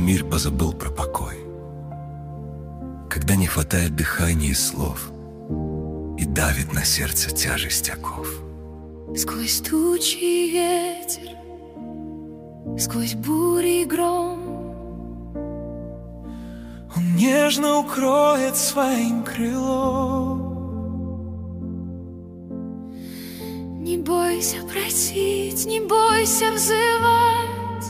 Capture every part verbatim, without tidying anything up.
мир позабыл про покой, когда не хватает дыхания и слов, и давит на сердце тяжесть оков. Сквозь тучи и ветер, сквозь бури и гром, Он нежно укроет своим крылом. не бойся просить, не бойся взывать.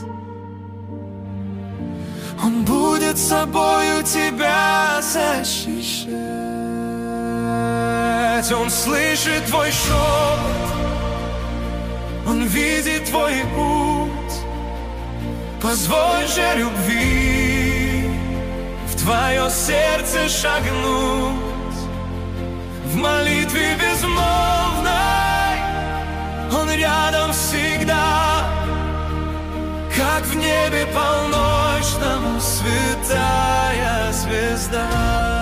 Он будет собою тебя защищать. Он слышит твой шепот, Он видит твой путь. Позволь же любви в твое сердце шагнуть. В молитве безмолвной Он рядом всегда, как в небе полночном святая звезда.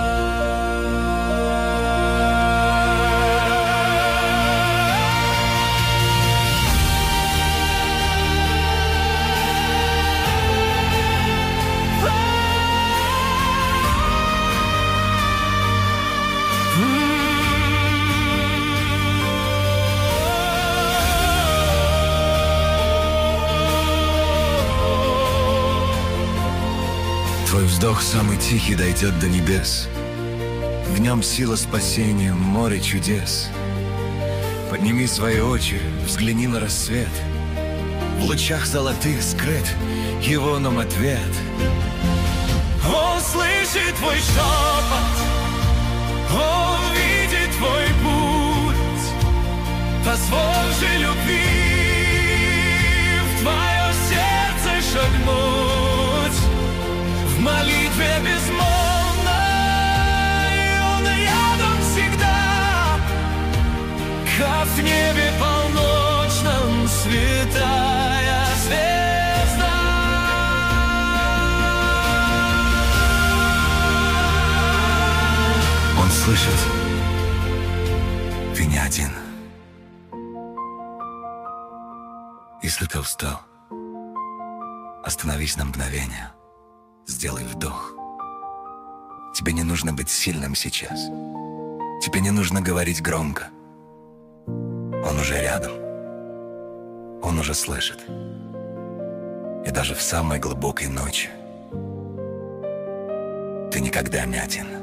Твой вздох самый тихий дойдет до небес. В нем сила спасения, море чудес. Подними свои очи, взгляни на рассвет. В лучах золотых скрыт его нам ответ. Он слышит твой шепот, Он видит твой путь. Позволь же любви в твое сердце шагнуть. В молитве безмолвной Он рядом всегда, как в небе полночном святая звезда. Он слышит, ты не один. Если ты устал, остановись на мгновение. Сделай вдох. Тебе не нужно быть сильным сейчас. Тебе не нужно говорить громко. Он уже рядом. Он уже слышит. И даже в самой глубокой ночи ты никогда не один.